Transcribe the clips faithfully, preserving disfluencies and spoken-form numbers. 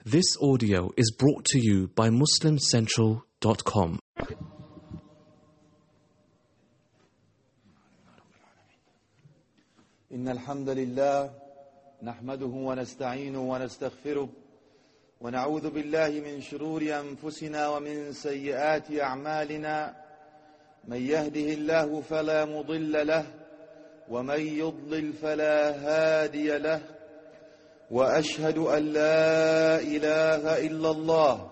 This audio is brought to you by Muslim Central dot com. إن الحمد لله نحمده ونستعينه ونستغفره ونعوذ بالله من شرور أنفسنا ومن سيئات أعمالنا من يهده الله فلا مضل له ومن يضلل فلا هادي له وأشهد أن لا إله إلا الله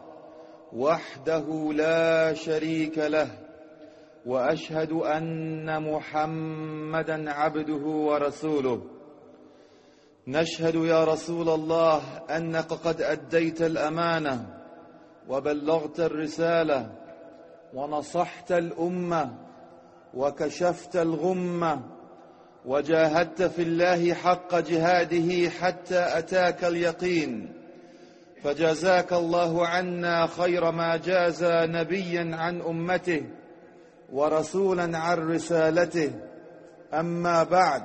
وحده لا شريك له وأشهد أن محمدا عبده ورسوله. نشهد يا رسول الله أنك قد أديت الأمانة وبلغت الرسالة ونصحت الأمة وكشفت الغمة وجاهدت في الله حق جهاده حتى أتاك اليقين، فجزاك الله عنا خير ما جازى نبيا عن أمته ورسولا عن رسالته. أما بعد،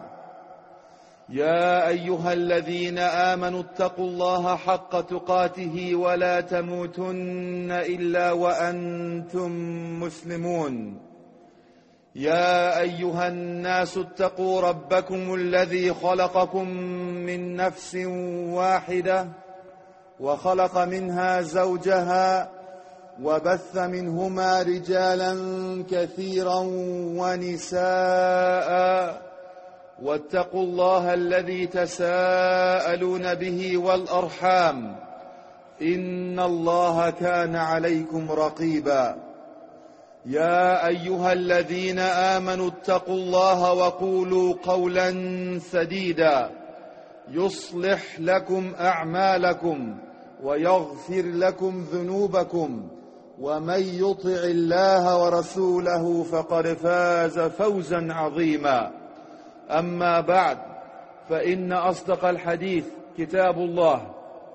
يا أيها الذين آمنوا اتقوا الله حق تقاته ولا تموتن إلا وأنتم مسلمون. يا أيها الناس اتقوا ربكم الذي خلقكم من نفس واحدة وخلق منها زوجها وبث منهما رجالا كثيرا ونساء، واتقوا الله الذي تساءلون به والأرحام إن الله كان عليكم رقيبا. يا أيها الذين آمنوا اتقوا الله وقولوا قولا سديدا يصلح لكم أعمالكم ويغفر لكم ذنوبكم، ومن يطع الله ورسوله فقد فاز فوزا عظيما. أما بعد، فإن أصدق الحديث كتاب الله،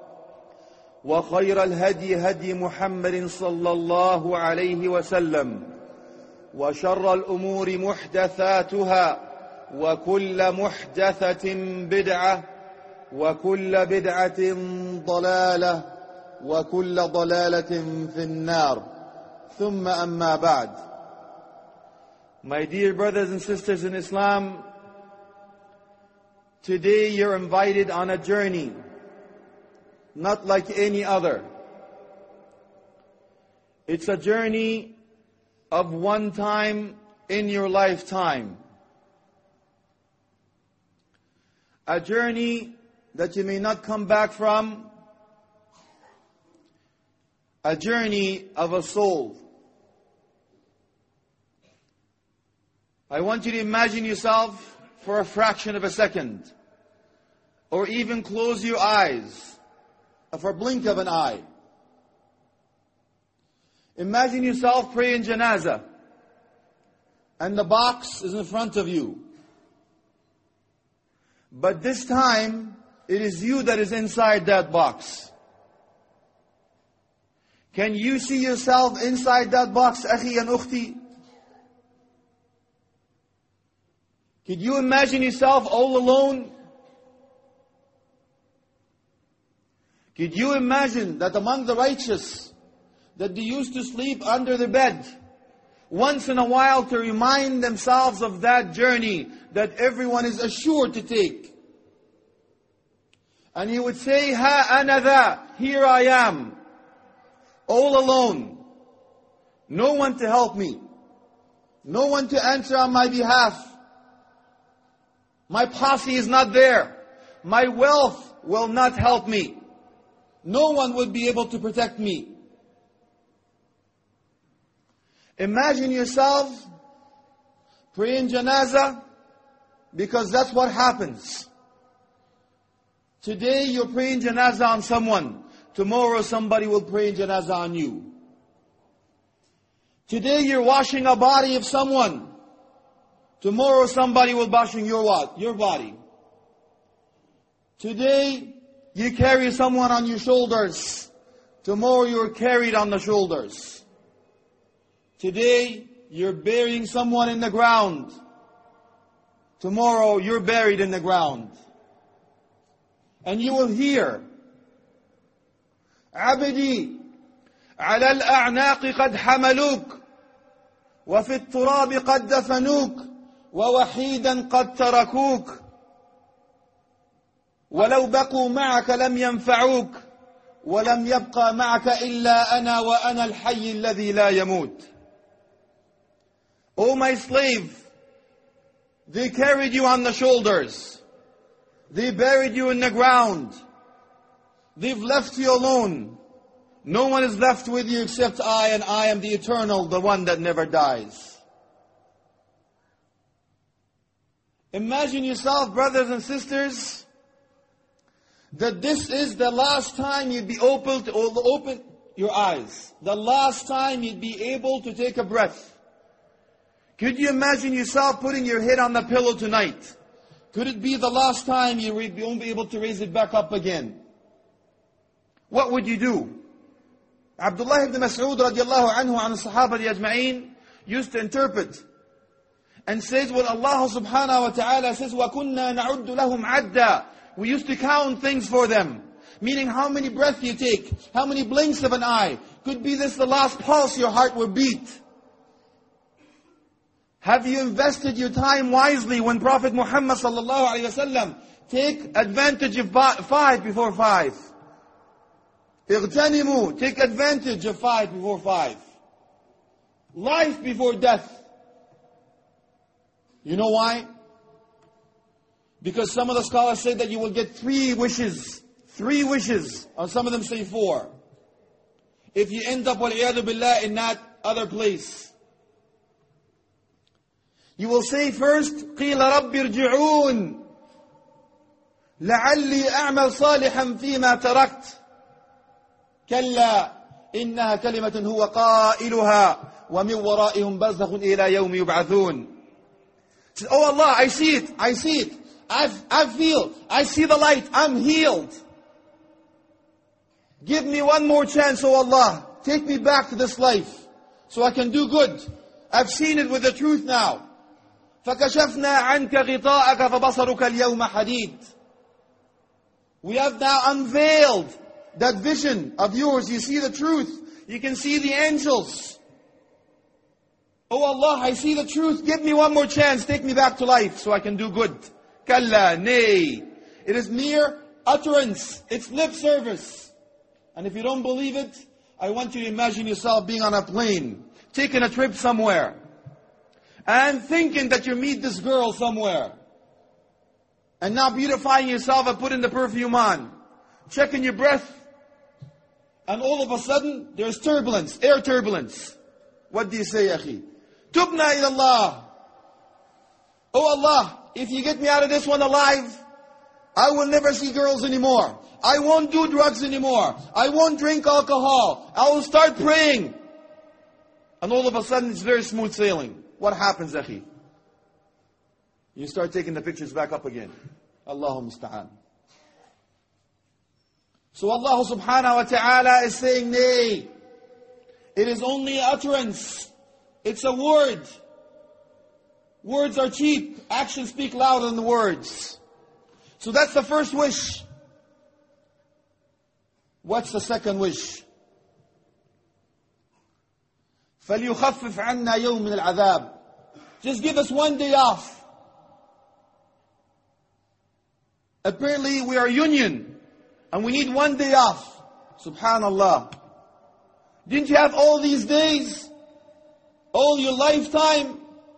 وخير الهدي هدي محمد صلى الله عليه وسلم، وشر الأمور محدثاتها، وكل محدثة بدعة، وكل بدعة ضلالة، وكل ضلالة في النار. ثم أما بعد. My dear brothers and sisters in Islam, today you're invited on a journey not like any other. It's a journey of one time in your lifetime. A journey that you may not come back from. A journey of a soul. I want you to imagine yourself for a fraction of a second, or even close your eyes for a blink of an eye. Imagine yourself praying janazah, and the box is in front of you. But this time, it is you that is inside that box. Can you see yourself inside that box, akhi and ukhti? Could you imagine yourself all alone? Could you imagine that among the righteous, that they used to sleep under the bed once in a while to remind themselves of that journey that everyone is assured to take? And he would say, Ha ana dha, here I am, all alone. No one to help me. No one to answer on my behalf. My posse is not there. My wealth will not help me. No one would be able to protect me. Imagine yourself praying janazah, because that's what happens. Today you're praying janazah on someone. Tomorrow somebody will pray janazah on you. Today you're washing a body of someone. Tomorrow somebody will washing your what? Your body. Today you carry someone on your shoulders. Tomorrow you're carried on the shoulders. Today you're burying someone in the ground. Tomorrow you're buried in the ground. And you will hear عبدي على الأعناق قد حملوك وفي التراب قد دفنوك ووحيدا قد تركوك ولو بقوا معك لم ينفعوك ولم يبقى معك إلا أنا وأنا الحي الذي لا يموت. O my slave, they carried you on the shoulders. They buried you in the ground. They've left you alone. No one is left with you except I, and I am the eternal, the one that never dies. Imagine yourself, brothers and sisters, that this is the last time you'd be able to open your eyes. The last time you'd be able to take a breath. Could you imagine yourself putting your head on the pillow tonight? Could it be the last time you won't be able to raise it back up again? What would you do? Abdullah ibn Mas'ud radiallahu anhu and the Sahaba ajma'in used to interpret and says what Allah subhanahu wa ta'ala says, وَكُنَّا نَعُدُّ لَهُمْ عَدًّا. We used to count things for them. Meaning how many breaths you take, how many blinks of an eye. Could be this the last pulse your heart will beat. Have you invested your time wisely when Prophet Muhammad sallallahu alaihi wasallam take advantage of five before five? اغتنموا, take advantage of five before five. Life before death. You know why? Because some of the scholars say that you will get three wishes. Three wishes. Or some of them say four. If you end up wal-iyadu billah in that other place. You will say first, قِيلَ رَبِّ ارْجِعُونَ لَعَلِّي أَعْمَلْ صَالِحًا فِي مَا تَرَكْتُ كَلَّا إِنَّهَا كَلِمَةٌ هُوَ قَائِلُهَا وَمِنْ وَرَائِهِمْ بَرْزَخٌ إِلَى يَوْمِ يُبْعَثُونَ. Says, oh Allah, I see it, I see it. I've, I feel, I see the light, I'm healed. Give me one more chance, oh Allah. Take me back to this life so I can do good. I've seen it with the truth now. فَكَشَفْنَا عَنْكَ غِطَاءَكَ فَبَصَرُكَ الْيَوْمَ حَدِيدٌ. We have now unveiled that vision of yours. You see the truth. You can see the angels. Oh Allah, I see the truth. Give me one more chance. Take me back to life so I can do good. Kalla, nay. It is mere utterance. It's lip service. And if you don't believe it, I want you to imagine yourself being on a plane, taking a trip somewhere, and thinking that you meet this girl somewhere. And now beautifying yourself and putting the perfume on. Checking your breath. And all of a sudden, there's turbulence, air turbulence. What do you say, Akhi? Tubna ilallah. Oh Allah, if you get me out of this one alive, I will never see girls anymore. I won't do drugs anymore. I won't drink alcohol. I will start praying. And all of a sudden, it's very smooth sailing. What happens, Akhi? You start taking the pictures back up again. Allahumma musta'an. So Allah subhanahu wa ta'ala is saying, nay, it is only utterance. It's a word. Words are cheap. Actions speak louder than the words. So that's the first wish. What's the second wish? فَلْيُخَفِّفْ عَنَّا يَوْمٍ مِنَ الْعَذَابِ. Just give us one day off. Apparently we are union and we need one day off. Subhanallah. Didn't you have all these days? All your lifetime?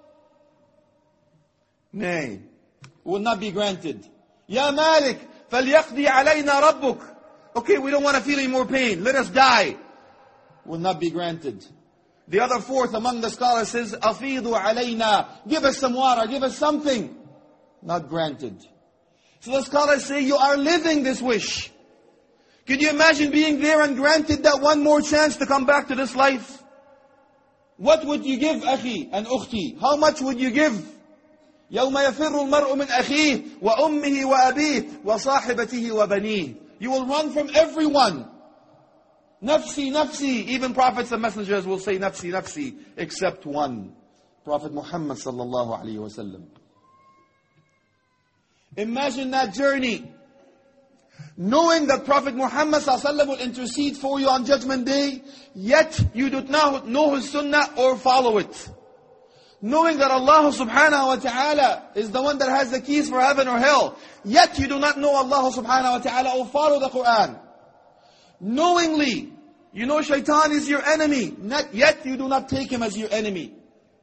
Nay, will not be granted. Ya Malik, فَلْيَقْضِي عَلَيْنَا رَبُّكَ. Okay, we don't want to feel any more pain. Let us die. Will not be granted. The other fourth among the scholars says, أَفِيضُ عَلَيْنَا. Give us some water, give us something. Not granted. So the scholars say, you are living this wish. Could you imagine being there and granted that one more chance to come back to this life? What would you give, Akhi and Ukhti? How much would you give? يَوْمَ يَفِرُّ الْمَرْءُ مِنْ أَخِيهِ وَأُمِّهِ وَأَبِيهِ وَصَاحِبَتِهِ وَبَنِيهِ. You will run from everyone. Nafsi, nafsi. Even prophets and messengers will say nafsi, nafsi, except one. Prophet Muhammad sallallahu alaihi wasallam. Imagine that journey. Knowing that Prophet Muhammad sallallahu alaihi wasallam will intercede for you on Judgment Day, yet you do not know his sunnah or follow it. Knowing that Allah subhanahu wa ta'ala is the one that has the keys for heaven or hell, yet you do not know Allah subhanahu wa ta'ala or follow the Quran. Knowingly, you know shaitan is your enemy, not, yet you do not take him as your enemy.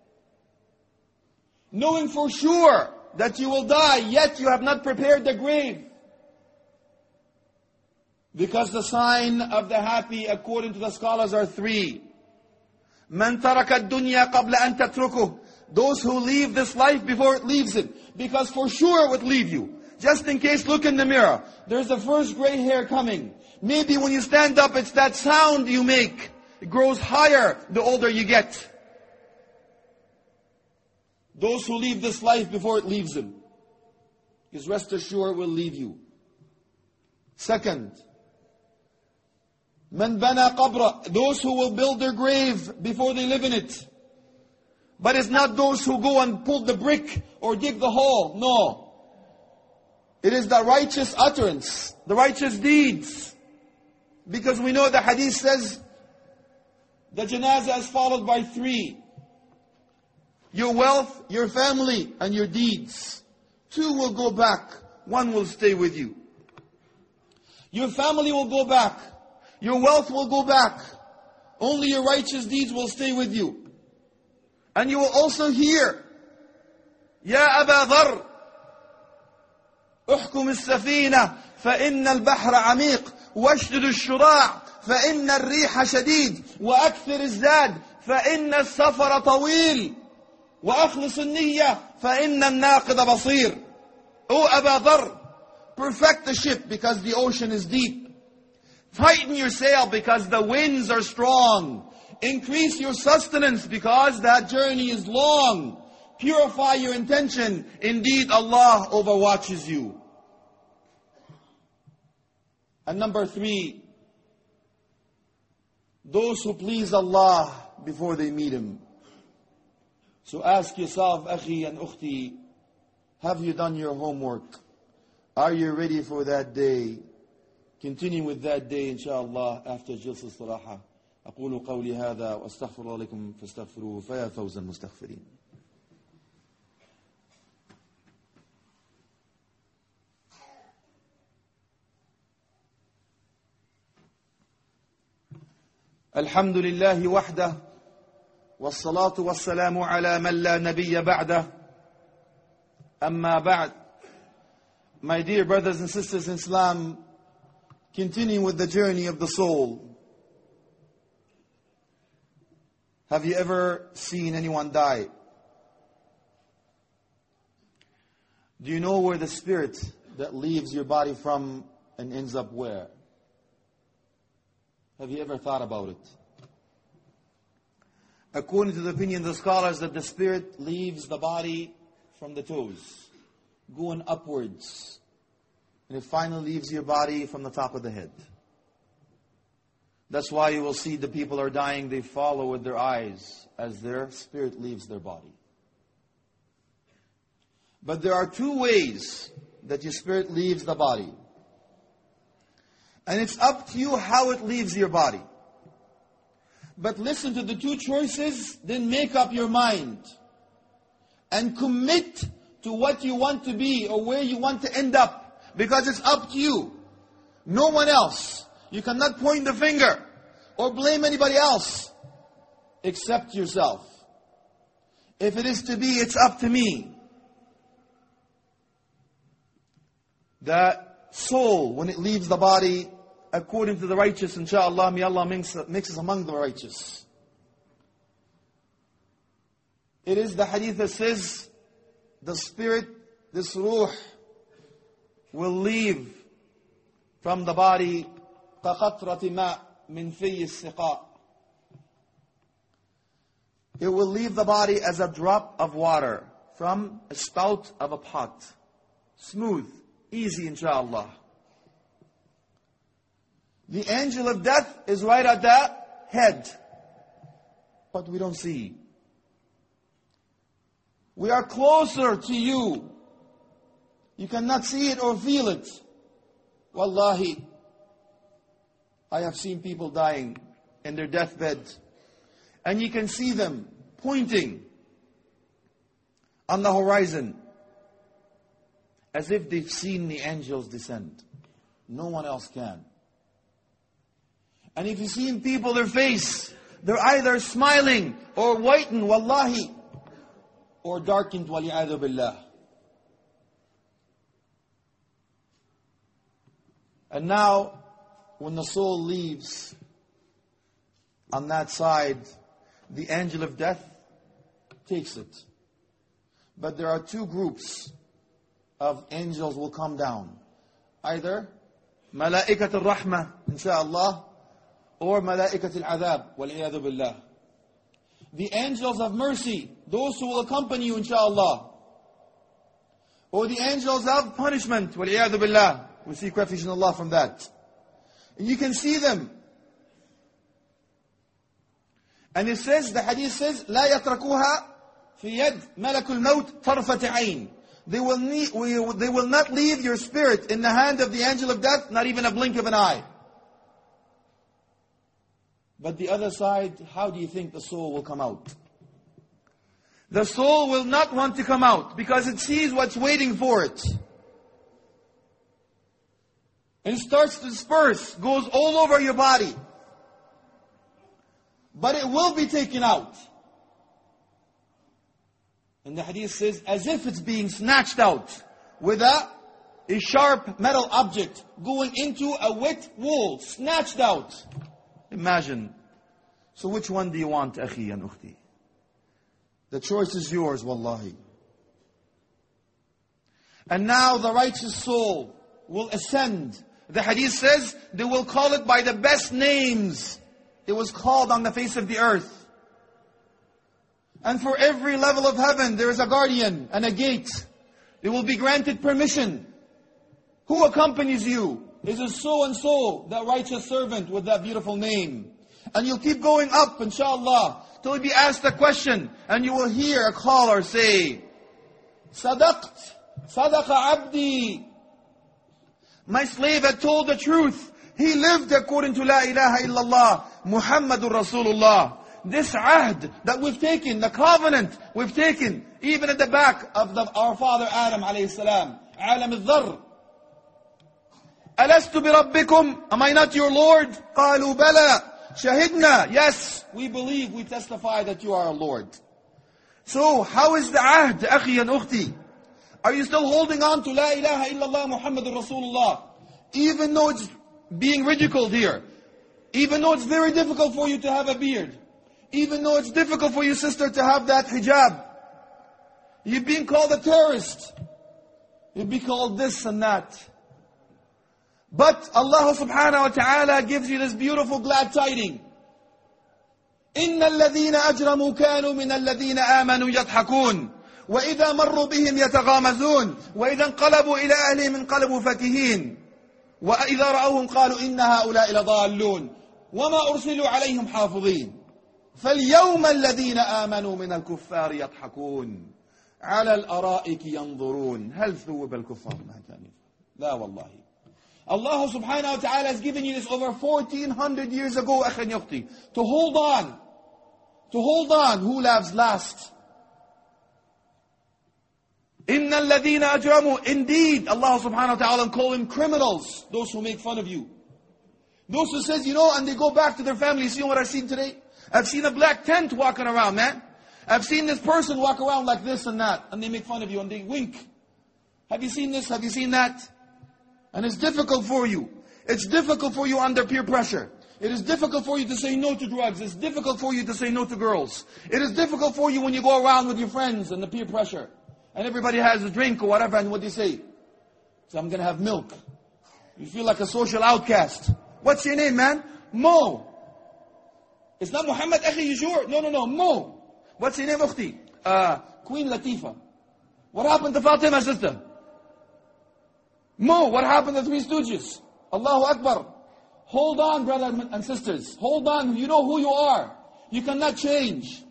Knowing for sure that you will die, yet you have not prepared the grave. Because the sign of the happy, according to the scholars, are three. مَنْ تَرَكَ الدُّنْيَا قَبْلَ أَنْ تَتْرُكُهُ. Those who leave this life before it leaves it. Because for sure it would leave you. Just in case, look in the mirror. There's the first gray hair coming. Maybe when you stand up, it's that sound you make. It grows higher the older you get. Those who leave this life before it leaves them. Because rest assured it will leave you. Second, مَنْ بَنَى قَبْرًا. Those who will build their grave before they live in it. But it's not those who go and pull the brick or dig the hole. No. It is the righteous utterance, the righteous deeds. Because we know the hadith says, the janazah is followed by three. Your wealth, your family, and your deeds. Two will go back. One will stay with you. Your family will go back. Your wealth will go back. Only your righteous deeds will stay with you. And you will also hear, يا أبا ذر احكم السفينة فإن البحر عميق واشدد الشراع فإن الريح شديد وأكثر الزاد فإن السفر طويل وأخلص النية فإن الناقد بصير. O Aba Dharr, perfect the ship because the ocean is deep. Tighten your sail because the winds are strong. Increase your sustenance because that journey is long. Purify your intention. Indeed, Allah overwatches you. And number three, those who please Allah before they meet Him. So ask yourself, Akhi and Ukhti, have you done your homework? Are you ready for that day? Continue with that day, inshallah, after Jalsa Istiraha. أقول قولي هذا وأستغفر الله لكم فاستغفروه فيا فوز المستغفرين. الحمد لله وحده والصلاة والسلام على من لا نبي بعده. أما بعد. My dear brothers and sisters in Islam, continuing with the journey of the soul. Have you ever seen anyone die? Do you know where the spirit that leaves your body from and ends up where? Have you ever thought about it? According to the opinion of the scholars, that the spirit leaves the body from the toes, going upwards. And it finally leaves your body from the top of the head. That's why you will see the people are dying, they follow with their eyes as their spirit leaves their body. But there are two ways that your spirit leaves the body. And it's up to you how it leaves your body. But listen to the two choices, then make up your mind. And commit to what you want to be or where you want to end up. Because it's up to you. No one else. You cannot point the finger or blame anybody else except yourself. If it is to be, it's up to me. The soul, when it leaves the body, according to the righteous, inshallah, may Allah mix, mix us among the righteous. It is the hadith that says, the spirit, this ruh, will leave from the body كَقَطْرَةِ مَاءٍ مِنْ فِيِّ السِّقَاءِ. It will leave the body as a drop of water from a spout of a pot. Smooth, easy, inshallah. The angel of death is right at the head. But we don't see. We are closer to you. You cannot see it or feel it. Wallahi, I have seen people dying in their deathbed, and you can see them pointing on the horizon as if they've seen the angels descend. No one else can. And if you've seen people, their face, they're either smiling or whitened, wallahi, or darkened, waliyadu billah. And now, when the soul leaves on that side, the angel of death takes it. But there are two groups of angels will come down. Either Mala'ikat al-Rahmah, insha'Allah, or Mala'ikat al-Adhab, wal-iyadu billah. The angels of mercy, those who will accompany you, insha'Allah. Or the angels of punishment, wal-iyadu billah. We seek refuge in Allah from that. And you can see them. And it says, the hadith says, لا يتركوها في يد ملك الموت طرفة عين. They will, need, they will not leave your spirit in the hand of the angel of death, not even a blink of an eye. But the other side, how do you think the soul will come out? The soul will not want to come out because it sees what's waiting for it. And it starts to disperse, goes all over your body. But it will be taken out. And the hadith says, as if it's being snatched out with a, a sharp metal object going into a wet wool, snatched out. Imagine. So which one do you want, akhi and ukhti? The choice is yours, wallahi. And now the righteous soul will ascend. The hadith says, they will call it by the best names it was called on the face of the earth. And for every level of heaven, there is a guardian and a gate. They will be granted permission. Who accompanies you? Is it so and so, that righteous servant with that beautiful name? And you'll keep going up, inshallah, till you be asked a question, and you will hear a caller say, Sadaqt, Sadaqa Abdi. My slave had told the truth. He lived according to La ilaha illallah, Muhammadur Rasulullah. This ahd that we've taken, the covenant we've taken, even at the back of the, our father Adam alayhi salam, Alam al-Dharr. Alastu bi rabbikum? Am I not your Lord? Qalu bala. Shahidna. Yes, we believe, we testify that you are our Lord. So, how is the ahd, akhi and ukhti? Are you still holding on to La ilaha illallah Muhammadur Rasulullah? Even though it's being ridiculed here. Even though it's very difficult for you to have a beard. Even though it's difficult for you, sister, to have that hijab. You're being called a terrorist. You'll be called this and that. But Allah subhanahu wa ta'ala gives you this beautiful glad tiding. إِنَّ الَّذِينَ أَجْرَمُوا كَانُوا مِنَ الَّذِينَ آمَنُوا يَضْحَكُونَ وَإِذَا مَرُّوا بِهِمْ يَتَغَامَزُونَ وَإِذَا انقلبوا إِلَىٰ أَهْلِهِمْ انقلبوا فَكِهِينَ وَإِذَا رَأَوْهُمْ قَالُوا إِنَّ هَؤُلَاءِ لَضَالُّونَ وَمَا أُرْسِلُوا عَلَيْهِمْ حَافِظِينَ فَالْيَوْمَ الَّذِينَ آمَنُوا مِنَ الْكُفَّارِ يَضْحَكُونَ عَلَى الْأَرَائِكِ يَنظُرُونَ هَلْ ثُوِبَ الْكُفَّارُ مَا كَانُوا لَا وَاللَّهِ. Allah subhanahu wa ta'ala has given you this over fourteen hundred years ago, akhi and ukhti, to hold on. To hold on. Who laughs last? إِنَّ الَّذِينَ أَجْرَمُوا. Indeed, Allah subhanahu wa ta'ala call them criminals, those who make fun of you. Those who says, you know, and they go back to their family. See what I've seen today? I've seen a black tent walking around, man. I've seen this person walk around like this and that. And they make fun of you and they wink. Have you seen this? Have you seen that? And it's difficult for you. It's difficult for you under peer pressure. It is difficult for you to say no to drugs. It's difficult for you to say no to girls. It is difficult for you when you go around with your friends and the peer pressure. And everybody has a drink or whatever, and what do you say? So I'm going to have milk. You feel like a social outcast. What's your name, man? Mo. It's not Muhammad, akhi, you sure? No, no, no, Mo. What's your name, ukhti? Uh, Queen Latifah. What happened to Fatima, sister? Mo. What happened to Three Stooges? Allahu Akbar. Hold on, brothers and sisters. Hold on. You know who you are. You cannot change.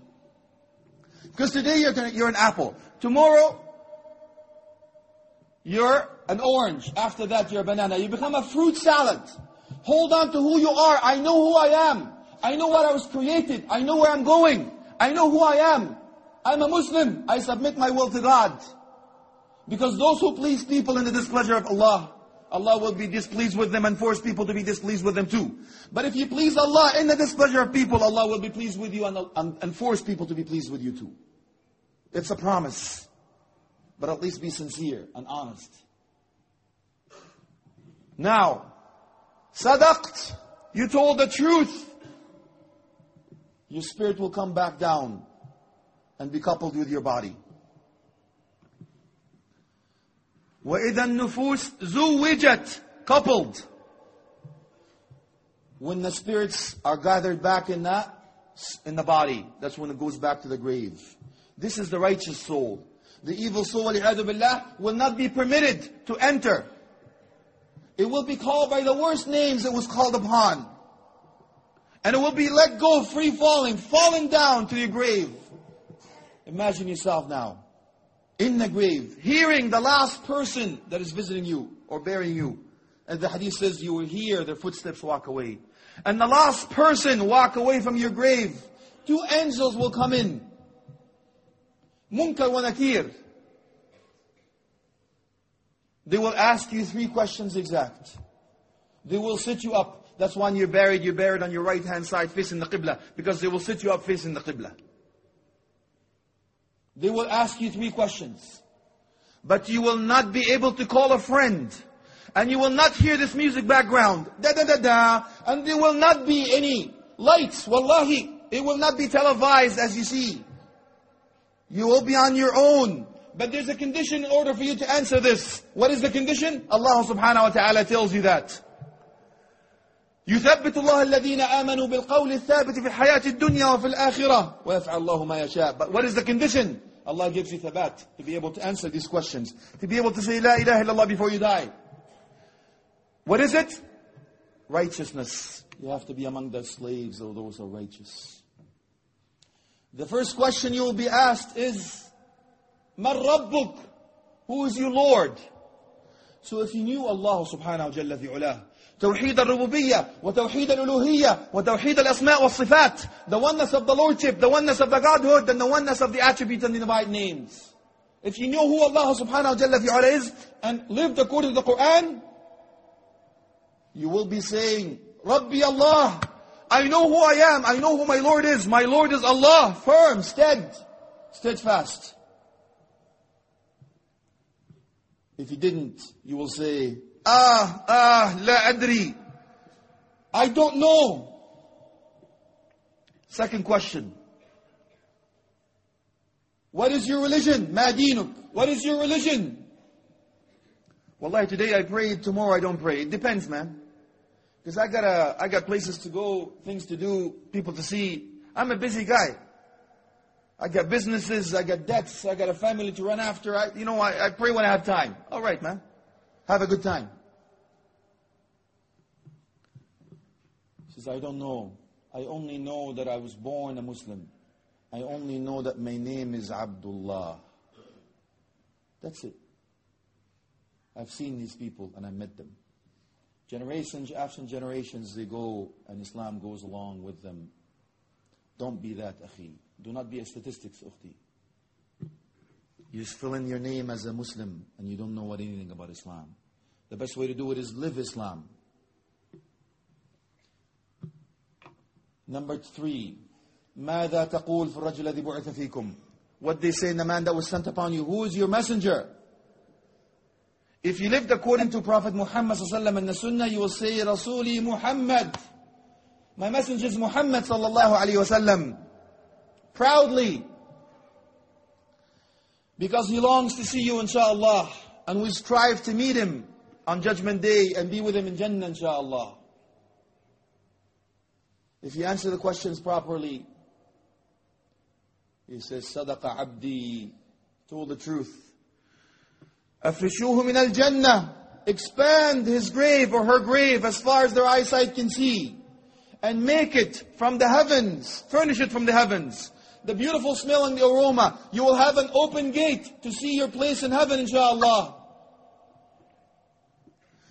Because today you're, you're an apple. Tomorrow, you're an orange. After that, you're a banana. You become a fruit salad. Hold on to who you are. I know who I am. I know what I was created. I know where I'm going. I know who I am. I'm a Muslim. I submit my will to God. Because those who please people in the displeasure of Allah, Allah will be displeased with them and force people to be displeased with them too. But if you please Allah in the displeasure of people, Allah will be pleased with you and, and, and force people to be pleased with you too. It's a promise. But at least be sincere and honest. Now, sadaqt, you told the truth. Your spirit will come back down and be coupled with your body. وَإِذَا النُّفُوسِ زُوِّجَتْ, coupled. When the spirits are gathered back in that, in the body, that's when it goes back to the grave. This is the righteous soul. The evil soul, وَلِعَذُ بِاللَّهِ, will not be permitted to enter. It will be called by the worst names it was called upon. And it will be let go, free falling, falling down to your grave. Imagine yourself now, in the grave, hearing the last person that is visiting you or burying you. And the hadith says you will hear their footsteps walk away. And the last person walk away from your grave. Two angels will come in. Munkar wa Nakir. They will ask you three questions exact. They will sit you up. That's when you're buried, you're buried on your right hand side facing the Qibla. Because they will sit you up facing the Qibla. They will ask you three questions. But you will not be able to call a friend. And you will not hear this music background. Da da da da. And there will not be any lights. Wallahi. It will not be televised as you see. You will be on your own. But there's a condition in order for you to answer this. What is the condition? Allah subhanahu wa ta'ala tells you that. يثبت الله الذين آمنوا بالقول الثابت في الحياة الدنيا وفي الآخرة ويفعل الله ما يشاء. But what is the condition? Allah gives you thabat to be able to answer these questions. To be able to say La ilaha illallah before you die. What is it? Righteousness. You have to be among the slaves of those who are righteous. The first question you will be asked is Man Rabbuk? Who is your Lord? So if you knew Allah subhanahu wa jalla fi ulah, توحيد الربوبية وتوحيد الألوهية وتوحيد الأسماء والصفات, the oneness of the Lordship, the oneness of the Godhood, and the oneness of the attributes and the divine names. If you know who Allah subhanahu wa jalla fi ula is and lived according to the Quran, you will be saying, Rabbi Allah, I know who I am, I know who my Lord is. My Lord is Allah, firm, stead, steadfast. If you didn't, you will say, Ah, ah, la adri. I don't know. Second question. What is your religion? Ma dinuk. What is your religion? Wallahi, today I pray, tomorrow I don't pray. It depends, man. Because I got a, I got places to go, things to do, people to see. I'm a busy guy. I got businesses, I got debts, I got a family to run after. I, you know, I, I pray when I have time. All right, man. Have a good time. He says, I don't know. I only know that I was born a Muslim. I only know that my name is Abdullah. That's it. I've seen these people and I met them. Generations after generations they go and Islam goes along with them. Don't be that, akhi. Do not be a statistics, ukhti. You just fill in your name as a Muslim and you don't know what anything about Islam. The best way to do it is live Islam. Number three. ماذا تقول في الرجل الذي بعث فيكم? What they say in the man that was sent upon you. Who is your messenger? If you lived according to Prophet Muhammad sallallahu alaihi wasallam and the Sunnah, you will say, Rasuli Muhammad. My messenger is Muhammad sallallahu alaihi wasallam. Proudly. Because he longs to see you, inshaAllah. And we strive to meet him on Judgment Day and be with him in Jannah, inshaAllah. If you answer the questions properly, he says, Sadaqa abdi, told the truth. Afrishuhu min al-jannah, expand his grave or her grave as far as their eyesight can see. And make it from the heavens, furnish it from the heavens. The beautiful smell and the aroma. You will have an open gate to see your place in heaven, inshaAllah.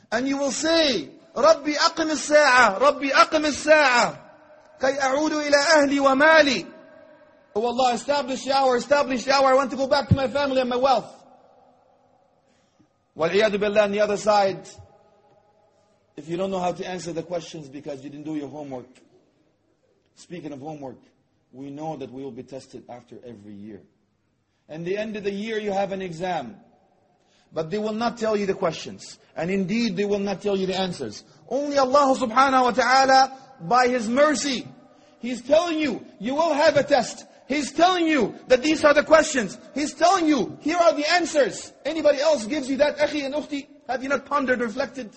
And you will say, Rabbi aqim as-sa'a, Rabbi aqim as-sa'a, kay a'udu ila ahli wa mali. Oh Allah, establish the hour, establish the hour. I want to go back to my family and my wealth. Wal-iyadu billah, on the other side, if you don't know how to answer the questions because you didn't do your homework. Speaking of homework, we know that we will be tested after every year. And the end of the year you have an exam. But they will not tell you the questions. And indeed they will not tell you the answers. Only Allah subhanahu wa ta'ala, by His mercy, He's telling you, you will have a test. He's telling you that these are the questions. He's telling you, here are the answers. Anybody else gives you that, akhi and ukhti? Have you not pondered, reflected?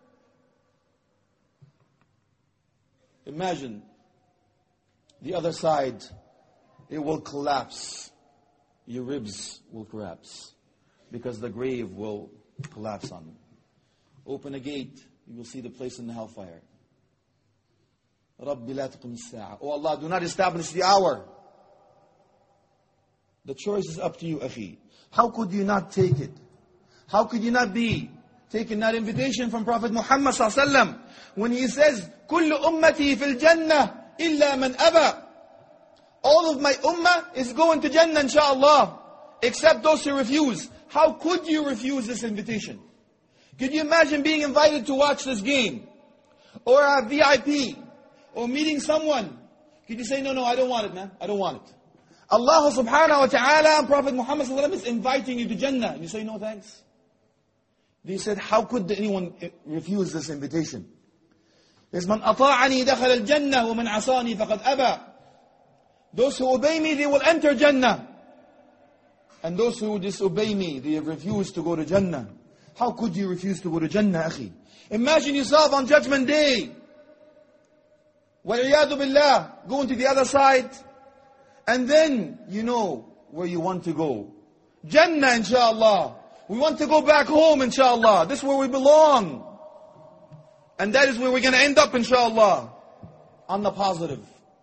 Imagine the other side, it will collapse. Your ribs will collapse. Because the grave will collapse on you. Open a gate, you will see the place in the hellfire. Rabbi la taqim as-sa'a. Oh Allah, do not establish the hour. The choice is up to you, akhi. How could you not take it? How could you not be taking that invitation from Prophet Muhammad sallallahu alaihi wasallam when he says, "Kullu ummati fil jannah illa man aba." All of my ummah is going to Jannah, inshallah, except those who refuse. How could you refuse this invitation? Could you imagine being invited to watch this game? Or a V I P? Or meeting someone? Could you say, no, no, I don't want it, man. I don't want it. Allah subhanahu wa ta'ala and Prophet Muhammad sallallahu alaihi wasallam is inviting you to Jannah. And you say, no thanks. They said, how could anyone refuse this invitation? There's man ata'ani dakhal al-jannah wa man asani faqad aba. Those who obey me, they will enter Jannah. And those who disobey me, they have refused to go to Jannah. How could you refuse to go to Jannah, akhi? Imagine yourself on Judgment Day. Wal-iyadu billah, going to the other side. And then, you know where you want to go. Jannah, inshallah. We want to go back home, inshallah. This is where we belong. And that is where we're going to end up, inshallah. On the positive.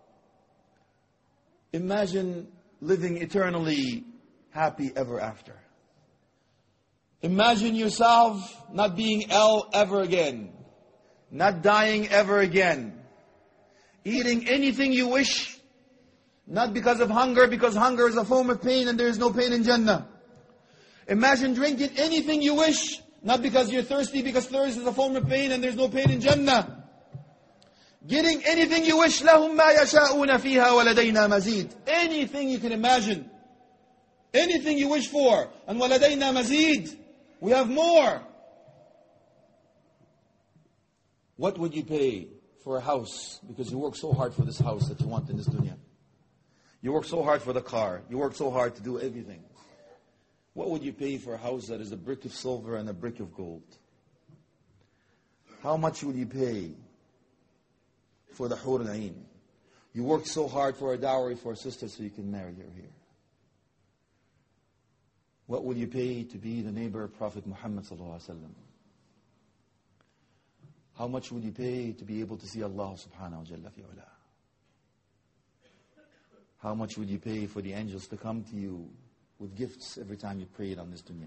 Imagine living eternally happy ever after. Imagine yourself not being ill ever again. Not dying ever again. Eating anything you wish. Not because of hunger, because hunger is a form of pain and there is no pain in Jannah. Imagine drinking anything you wish. Not because you're thirsty, because thirst is a form of pain and there's no pain in Jannah. Getting anything you wish. لَهُمْ مَا يَشَاءُونَ فِيهَا وَلَدَيْنَا مَزِيدٌ. Anything you can imagine. Anything you wish for. And وَلَدَيْنَا مَزِيدٌ. We have more. What would you pay for a house? Because you work so hard for this house that you want in this dunya. You work so hard for the car. You work so hard to do everything. What would you pay for a house that is a brick of silver and a brick of gold? How much would you pay for the Hur al-Ain? You worked so hard for a dowry for a sister so you can marry her here. What will you pay to be the neighbor of Prophet Muhammad sallallahu alaihi wasallam? How much would you pay to be able to see Allah subhanahu wa jalla fi ula? How much would you pay for the angels to come to you with gifts every time you prayed on this dunya?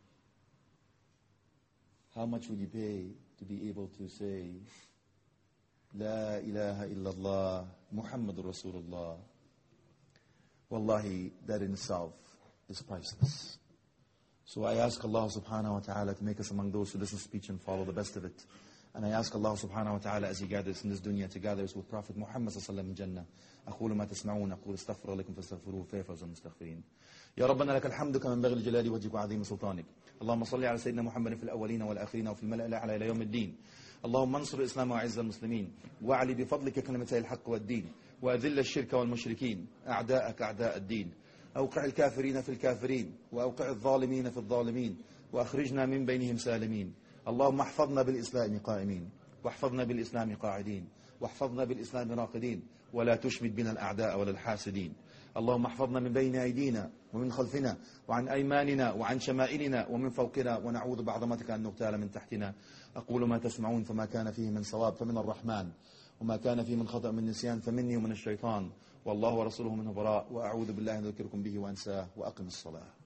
How much would you pay to be able to say, La ilaha illallah, Muhammadur Rasulullah? Wallahi, that in itself is priceless. So I ask Allah subhanahu wa ta'ala to make us among those who listen to speech and follow the best of it. And I ask Allah subhanahu wa ta'ala as He gathers in this dunya to gather us with Prophet Muhammad sallallahu alaihi wasallam in Jannah. أقول ما تسمعون أقول استغفر لكم فاستغفروه فيفوز المستغفرين. يا ربنا لك الحمد كما ينبغي لجلال وجهك وعظيم سلطانك. اللهم صل على سيدنا محمد في الأولين والآخرين وفي الملأ الأعلى إلى يوم الدين. اللهم انصر الإسلام وأعز المسلمين وأعلي بفضلك كلمتي الحق والدين وأذل الشرك والمشركين أعداءك أعداء الدين. أوقع الكافرين في الكافرين وأوقع الظالمين في الظالمين وأخرجنا من بينهم سالمين. اللهم احفظنا بالإسلام قائمين واحفظنا بالإسلام قاعدين واحفظنا بالإسلام راقدين ولا تشمت بنا الأعداء ولا الحاسدين. اللهم احفظنا من بين أيدينا ومن خلفنا وعن أيماننا وعن شمائلنا ومن فوقنا ونعوذ بعظمتك أن نغتال من تحتنا. أقول ما تسمعون فما كان فيه من صواب فمن الرحمن وما كان فيه من خطأ من نسيان فمني ومن الشيطان والله ورسوله منه براء وأعوذ بالله أن أذكركم به وأنساه وأقم الصلاة.